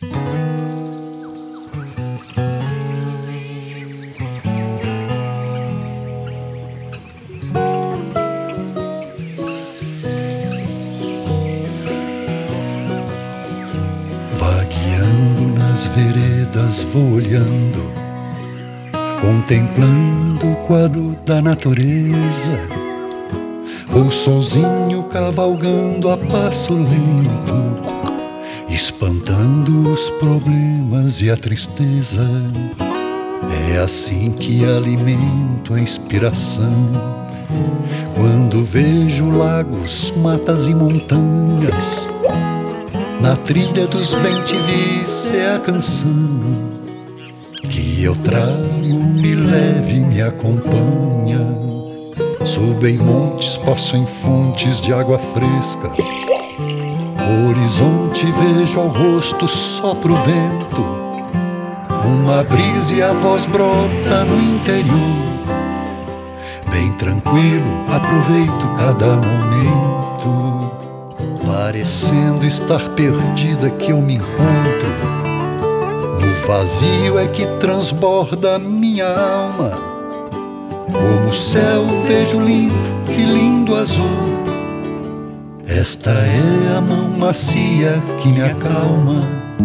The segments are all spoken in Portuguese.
Vagueando nas veredas vou olhando, contemplando o quadro da natureza. Vou sozinho cavalgando a passo lento, espantando os problemas e a tristeza. É assim que alimento a inspiração. Quando vejo lagos, matas e montanhas, na trilha dos bem-te-vis é a canção que eu trago, me leve, me acompanha. Subo em montes, passo em fontes de água fresca. O horizonte vejo ao rosto, sopra o vento. Uma brisa e a voz brota no interior. Bem tranquilo, aproveito cada momento, parecendo estar perdida que eu me encontro. No vazio é que transborda minha alma. Como o céu vejo limpo, que lindo azul. Esta é a mão macia que me acalma.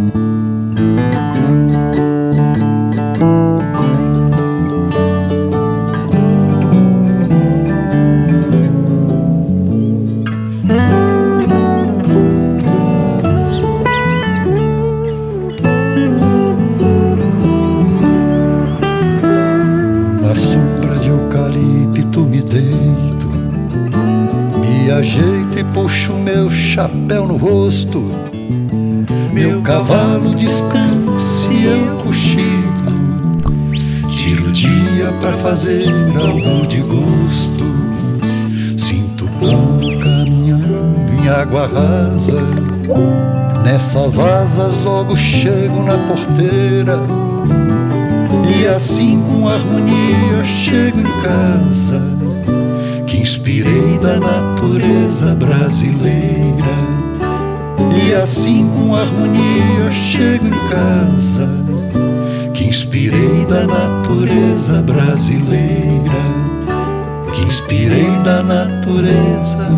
Me ajeito e puxo meu chapéu no rosto. Meu cavalo descansa e eu cochilo. Tiro o dia pra fazer algo de gosto. Sinto o povo caminhando em água rasa. Nessas asas logo chego na porteira. E assim com harmonia chego em casa, que inspirei da natureza brasileira. E assim com harmonia chego em casa, que inspirei da natureza brasileira. Que inspirei da natureza,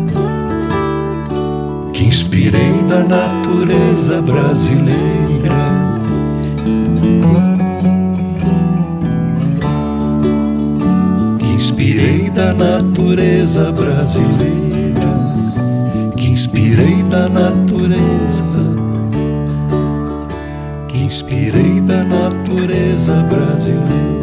que inspirei da natureza brasileira. Inspirei da natureza brasileira, que inspirei da natureza, que inspirei da natureza brasileira.